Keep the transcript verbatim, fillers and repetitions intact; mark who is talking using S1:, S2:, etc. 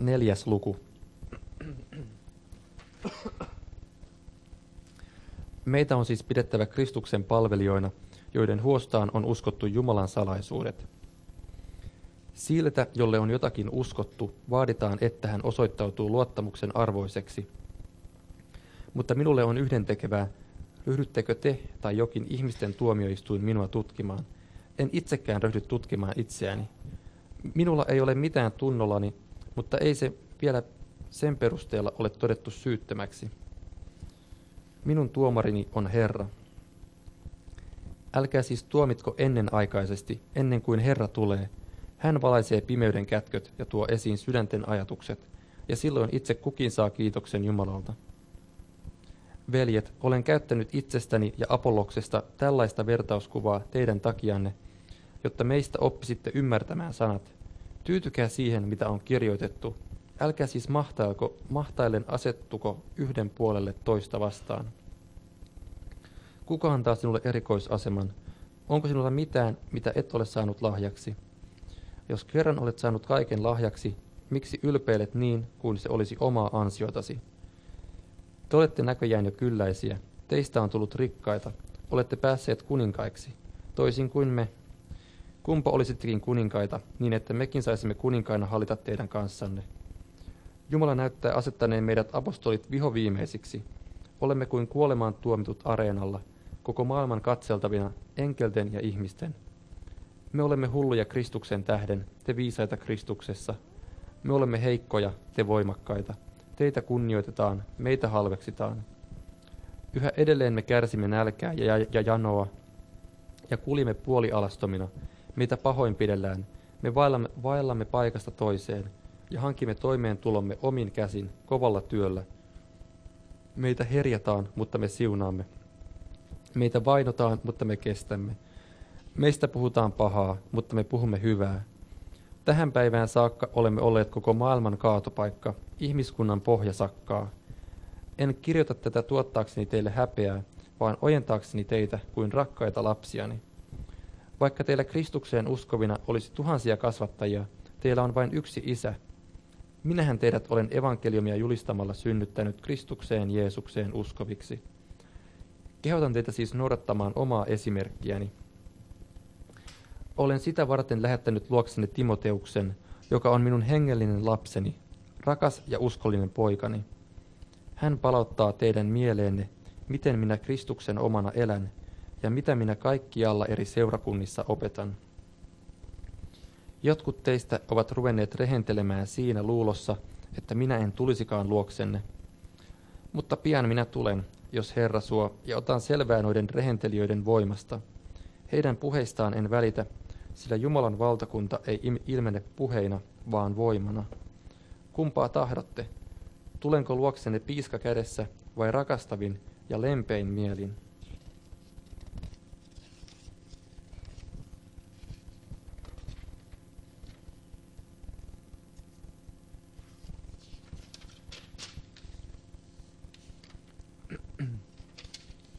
S1: Neljäs luku. Meitä on siis pidettävä Kristuksen palvelijoina, joiden huostaan on uskottu Jumalan salaisuudet. Siltä, jolle on jotakin uskottu, vaaditaan, että hän osoittautuu luottamuksen arvoiseksi. Mutta minulle on yhdentekevää, ryhdyttekö te tai jokin ihmisten tuomioistuin minua tutkimaan. En itsekään ryhdy tutkimaan itseäni. Minulla ei ole mitään tunnollani, mutta ei se vielä sen perusteella ole todettu syyttömäksi. Minun tuomarini on Herra. Älkää siis tuomitko ennenaikaisesti, ennen kuin Herra tulee. Hän valaisee pimeyden kätköt ja tuo esiin sydänten ajatukset, ja silloin itse kukin saa kiitoksen Jumalalta. Veljet, olen käyttänyt itsestäni ja Apolloksesta tällaista vertauskuvaa teidän takianne, jotta meistä oppisitte ymmärtämään sanat. Tyytykää siihen, mitä on kirjoitettu. Älkää siis mahtailko, mahtailen asettuko yhden puolelle toista vastaan. Kuka antaa sinulle erikoisaseman? Onko sinulla mitään, mitä et ole saanut lahjaksi? Jos kerran olet saanut kaiken lahjaksi, miksi ylpeilet niin, kuin se olisi omaa ansiotasi? Te olette näköjään jo kylläisiä. Teistä on tullut rikkaita. Olette päässeet kuninkaiksi, toisin kuin me. Kumpa olisittekin kuninkaita, niin että mekin saisimme kuninkaina hallita teidän kanssanne. Jumala näyttää asettaneen meidät apostolit vihoviimeisiksi. Olemme kuin kuolemaan tuomitut areenalla, koko maailman katseltavina, enkelten ja ihmisten. Me olemme hulluja Kristuksen tähden, te viisaita Kristuksessa. Me olemme heikkoja, te voimakkaita. Teitä kunnioitetaan, meitä halveksitaan. Yhä edelleen me kärsimme nälkää ja, ja, ja janoa, ja kuljemme puolialastomina. Meitä pahoinpidellään, me vaellamme, vaellamme paikasta toiseen, ja hankimme toimeentulomme omin käsin, kovalla työllä. Meitä herjataan, mutta me siunaamme. Meitä vainotaan, mutta me kestämme. Meistä puhutaan pahaa, mutta me puhumme hyvää. Tähän päivään saakka olemme olleet koko maailman kaatopaikka, ihmiskunnan pohja sakkaa. En kirjoita tätä tuottaakseni teille häpeää, vaan ojentaakseni teitä kuin rakkaita lapsiani. Vaikka teillä Kristukseen uskovina olisi tuhansia kasvattajia, teillä on vain yksi isä. Minähän teidät olen evankeliumia julistamalla synnyttänyt Kristukseen Jeesukseen uskoviksi. Kehotan teitä siis noudattamaan omaa esimerkkiäni. Olen sitä varten lähettänyt luokseni Timoteuksen, joka on minun hengellinen lapseni, rakas ja uskollinen poikani. Hän palauttaa teidän mieleenne, miten minä Kristuksen omana elän ja mitä minä kaikkialla eri seurakunnissa opetan. Jotkut teistä ovat ruvenneet rehentelemään siinä luulossa, että minä en tulisikaan luoksenne. Mutta pian minä tulen, jos Herra suo, ja otan selvää noiden rehentelijöiden voimasta. Heidän puheistaan en välitä, sillä Jumalan valtakunta ei ilmene puheina, vaan voimana. Kumpaa tahdotte? Tulenko luoksenne piiska kädessä vai rakastavin ja lempein mielin?